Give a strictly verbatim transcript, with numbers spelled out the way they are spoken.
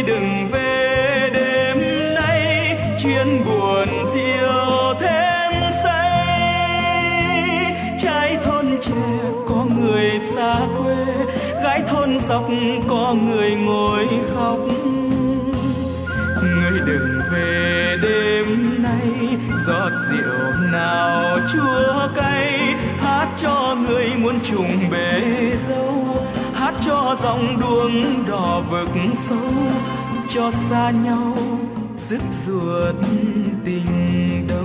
đừng về đêm nay, chuyến buồn thiêu thêm say. Trai thôn trẻ có người xa quê, gái thôn dọc có người ngồi khóc. Người đừng về đêm nay, giọt rượu nào chua cay, hát cho người muốn trùng bể dâu, hát cho dòng đuông đỏ vực sâu, cho xa nhau dứt ruột tình đâu.